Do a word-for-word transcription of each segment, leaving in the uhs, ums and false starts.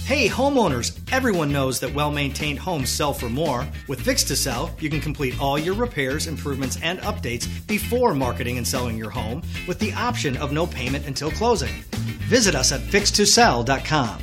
Hey homeowners, everyone knows that well-maintained homes sell for more. With Fix to Sell, you can complete all your repairs, improvements, and updates before marketing and selling your home with the option of no payment until closing. Visit us at fix to sell dot com.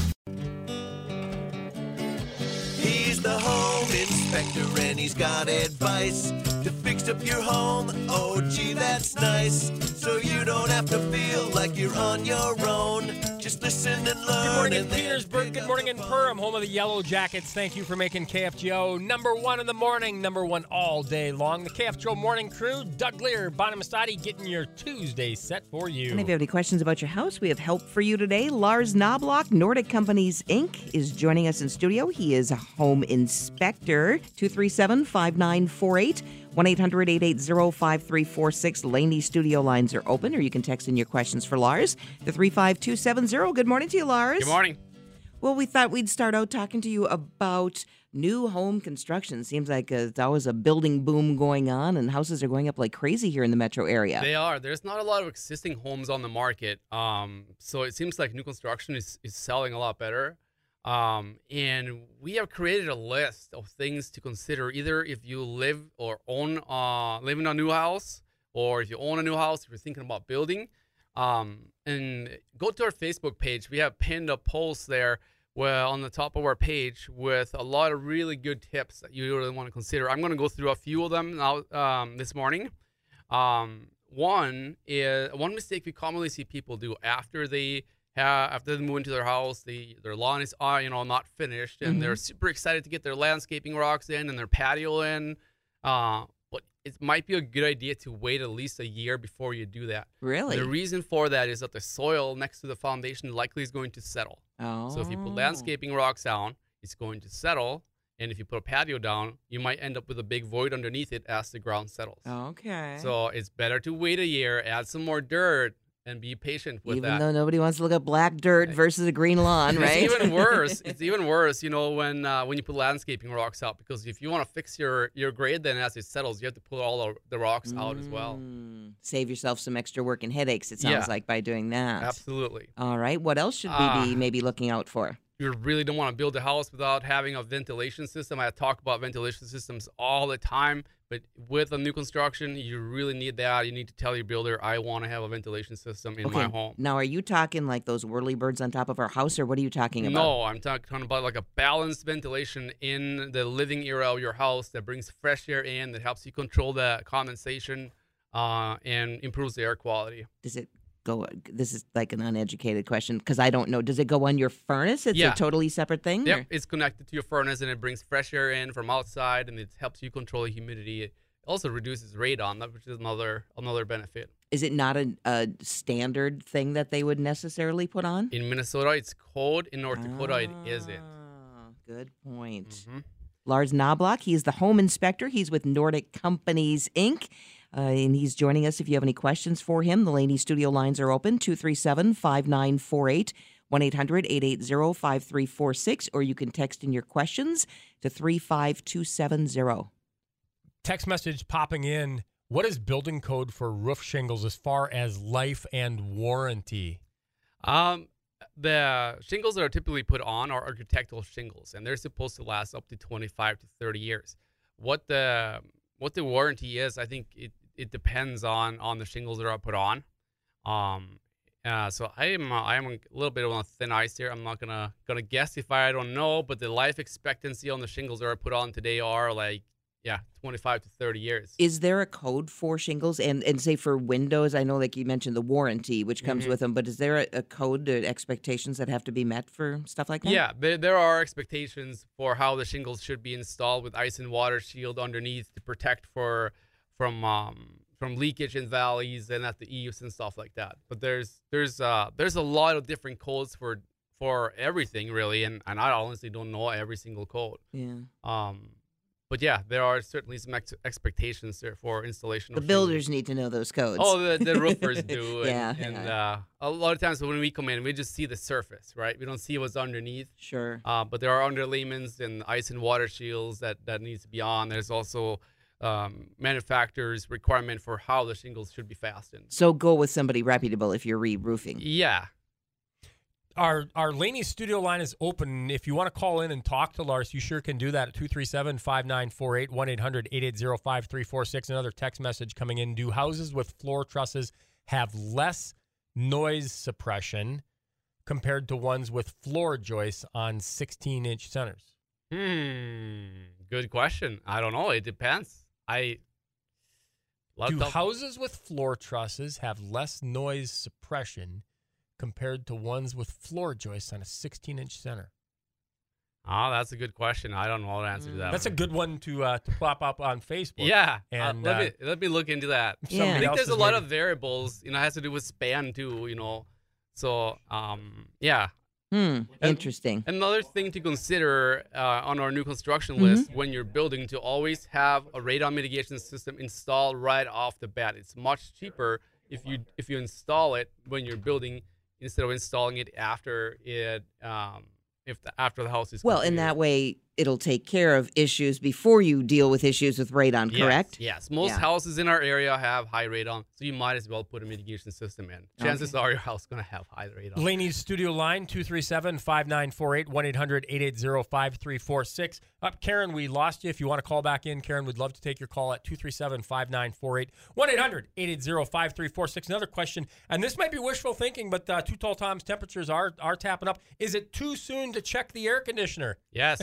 He's the home inspector and he's got advice to fix up your home. Oh, gee, that's nice. So you don't have to feel like you're on your own. Just listen and learn. Good morning in and then Petersburg. pick Good up morning the in phone. Perham, home of the Yellow Jackets. Thank you for making K F G O number one in the morning, number one all day long. The K F G O morning crew, Doug Lear, Bonnie Mastadi, getting your Tuesday set for you. And if you have any questions about your house, we have help for you today. Lars Knobloch, Nordic Companies, Incorporated, is joining us in studio. He is a home inspector. two three seven, five nine four eight. one eight hundred, eight eight zero, five three four six. Laney studio lines are open, or you can text in your questions for Lars to three five two seven zero. Good morning to you, Lars. Good morning. Well, we thought we'd start out talking to you about new home construction. Seems like uh, there's always a building boom going on, and houses are going up like crazy here in the metro area. They are. There's not a lot of existing homes on the market, um, so it seems like new construction is, is selling a lot better. Um, and we have created a list of things to consider, either if you live or own, uh, live in a new house, or if you own a new house, if you're thinking about building. Um, and go to our Facebook page. We have pinned a post there well, on the top of our page with a lot of really good tips that you really want to consider. I'm going to go through a few of them now um, this morning. Um, one is one mistake we commonly see people do after they have, after they move into their house, they, their lawn is uh, you know not finished, and mm-hmm. they're super excited to get their landscaping rocks in and their patio in. Uh, but it might be a good idea to wait at least a year before you do that. Really? The reason for that is that the soil next to the foundation likely is going to settle. Oh. So if you put landscaping rocks down, it's going to settle. And if you put a patio down, you might end up with a big void underneath it as the ground settles. Okay. So it's better to wait a year, add some more dirt, and be patient with Even that. though nobody wants to look at black dirt versus a green lawn, right? It's even worse. It's even worse, you know, when uh, when you put landscaping rocks out, because if you want to fix your, your grade, then as it settles, you have to pull all the, the rocks mm. out as well. Save yourself some extra work and headaches, it sounds Yeah. like, by doing that. Absolutely. All right. What else should we Uh, be maybe looking out for? You really don't want to build a house without having a ventilation system. I talk about ventilation systems all the time, but with a new construction, you really need that. You need to tell your builder, I want to have a ventilation system in Okay. my home. Now, are you talking like those whirlybirds on top of our house, or what are you talking about? No, I'm talking about like a balanced ventilation in the living area of your house that brings fresh air in, that helps you control the condensation uh, and improves the air quality. Does it go? This is like an uneducated question because I don't know. Does it go on your furnace? It's Yeah. a totally separate thing? Yep, or- it's connected to your furnace, and it brings fresh air in from outside, and it helps you control the humidity. It also reduces radon, that- which is another another benefit. Is it not a, a standard thing that they would necessarily put on? In Minnesota, it's cold. In North Dakota, it isn't. Ah, good point. Mhm. Lars Knobloch, he's the home inspector. He's with Nordic Companies, Incorporated. Uh, and he's joining us. If you have any questions for him, the Laney studio lines are open, two three seven, five nine four eight, one eight hundred, eight eight zero, five three four six, or you can text in your questions to three five two seven zero. Text message popping in. What is building code for roof shingles as far as life and warranty? Um, the shingles that are typically put on are architectural shingles, and they're supposed to last up to twenty-five to thirty years. What the what the warranty is, I think it, it depends on, on the shingles that are put on. Um, uh, so I am uh, I am a little bit on thin ice here. I'm not gonna gonna guess if I don't know, but the life expectancy on the shingles that are put on today are like yeah twenty-five to thirty years. Is there a code for shingles? And, and say for windows, I know like you mentioned the warranty, which comes Mhm. with them, but is there a, a code to expectations that have to be met for stuff like that? Yeah, there, there are expectations for how the shingles should be installed with ice and water shield underneath to protect for from um, from leakage in valleys and at the eaves and stuff like that. But there's there's uh there's a lot of different codes for for everything really, and, and I honestly don't know every single code. Yeah. Um, but yeah, there are certainly some ex- expectations there for installation. The of builders shingles. need to know those codes. Oh, the, the roofers do. And, Yeah, and yeah. Uh, a lot of times when we come in, we just see the surface, right? We don't see what's underneath. Sure. Uh, but there are underlayments and ice and water shields that, that needs to be on. There's also um, manufacturer's requirement for how the shingles should be fastened. So go with somebody reputable if you're re-roofing. Yeah. Our our Laney studio line is open. If you want to call in and talk to Lars, you sure can do that at two three seven, five nine four eight, one eight hundred, eight eight zero, five three four six. Another text message coming in. Do houses with floor trusses have less noise suppression compared to ones with floor joists on sixteen-inch centers? Hmm. Good question. I don't know. It depends. I Do houses with floor trusses have less noise suppression compared to ones with floor joists on a sixteen-inch center? Oh, that's a good question. I don't know the answer to that. That's a good one to uh, to pop up on Facebook. Yeah, and uh, let uh, me let me look into that. Yeah. I think else there's a has lot made- of variables. You know, it has to do with span too. You know, so um, yeah. Hmm. Interesting. Another thing to consider uh, on our new construction Mm-hmm. list when you're building to always have a radon mitigation system installed right off the bat. It's much cheaper if you if you install it when you're building instead of installing it after it um, if the, after the house is Well, in completed. that way, it'll take care of issues before you deal with issues with radon, Yes, correct? Yes. Most Yeah. houses in our area have high radon, so you might as well put a mitigation system in. Chances are your house is going to have high radon. Laney's studio line, two three seven, five nine four eight, one eight hundred, eight eight zero, five three four six. Uh, Karen, we lost you. If you want to call back in, Karen, we'd love to take your call at two three seven, five nine four eight, one eight hundred, eight eight zero, five three four six. Another question, and this might be wishful thinking, but uh, Two Tall Tom's temperatures are, are tapping up. Is it too soon to check the air conditioner? Yes.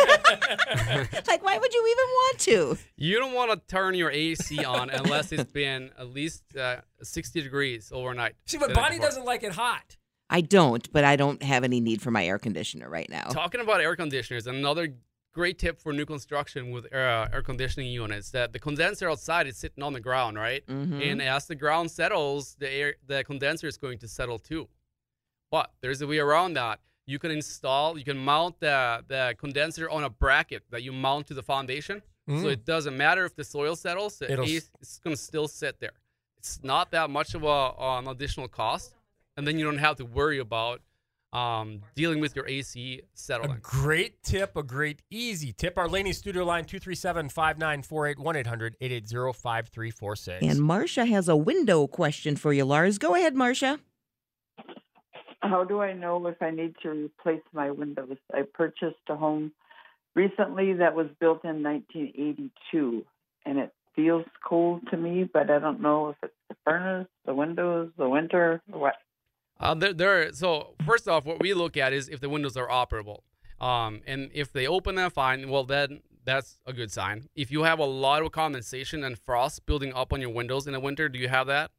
Like, why would you even want to? You don't want to turn your A C on unless it's been at least uh, sixty degrees overnight. See, but the night Bonnie before. doesn't like it hot. I don't, but I don't have any need for my air conditioner right now. Talking about air conditioners, another great tip for new construction with uh, air conditioning units that the condenser outside is sitting on the ground, right? Mhm. And as the ground settles, the air, the condenser is going to settle too. But there's a way around that. You can install, you can mount the, the condenser on a bracket that you mount to the foundation. Mm. So it doesn't matter if the soil settles, the It'll A- s- it's going to still sit there. It's not that much of a, an additional cost. And then you don't have to worry about um, dealing with your A C A settling. great tip, a great easy tip. Our Laney studio line, two three seven, five nine four eight, one eight hundred, eight eight zero, five three four six. And Marcia has a window question for you, Lars. Go ahead, Marcia. How do I know if I need to replace my windows? I purchased a home recently that was built in nineteen eighty-two, and it feels cold to me, but I don't know if it's the furnace, the windows, the winter, or what. Uh, there, there. So first off, what we look at is if the windows are operable, um, and if they open them fine, well then that's a good sign. If you have a lot of condensation and frost building up on your windows in the winter, do you have that?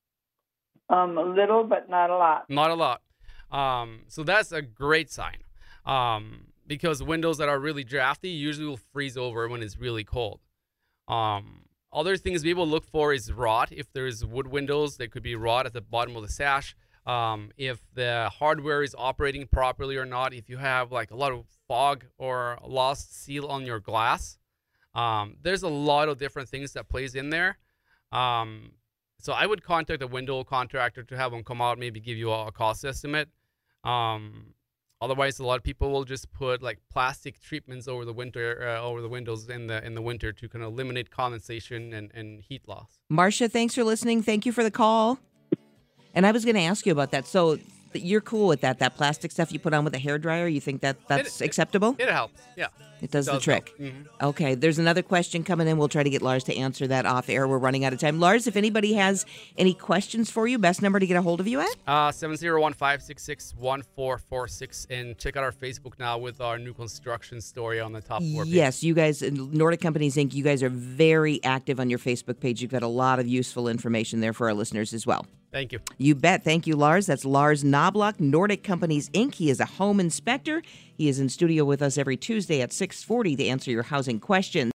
Um, a little, but not a lot. Not a lot. Um, so that's a great sign, um, because windows that are really drafty usually will freeze over when it's really cold. Um, other things people look for is rot. If there's wood windows, there could be rot at the bottom of the sash. Um, if the hardware is operating properly or not. If you have like a lot of fog or lost seal on your glass, um, there's a lot of different things that plays in there. Um, so I would contact a window contractor to have them come out, maybe give you a, a cost estimate. Um, otherwise, a lot of people will just put like plastic treatments over the winter, uh, over the windows in the in the winter to kind of eliminate condensation and, and heat loss. Marcia, thanks for listening. Thank you for the call. And I was going to ask you about that. So th- you're cool with that, that plastic stuff you put on with a hairdryer? You think that that's It- it- acceptable? It helps, yeah. It does, the does trick. help. Mhm. Okay, there's another question coming in. We'll try to get Lars to answer that off air. We're running out of time. Lars, if anybody has any questions for you, best number to get a hold of you at? Uh, seven zero one, five six six, one four four six. And check out our Facebook now with our new construction story on the top four page. Yes, you guys, Nordic Companies Incorporated, you guys are very active on your Facebook page. You've got a lot of useful information there for our listeners as well. Thank you. You bet. Thank you, Lars. That's Lars Knobloch, Nordic Companies Incorporated. He is a home inspector. He is in studio with us every Tuesday at six forty to answer your housing questions.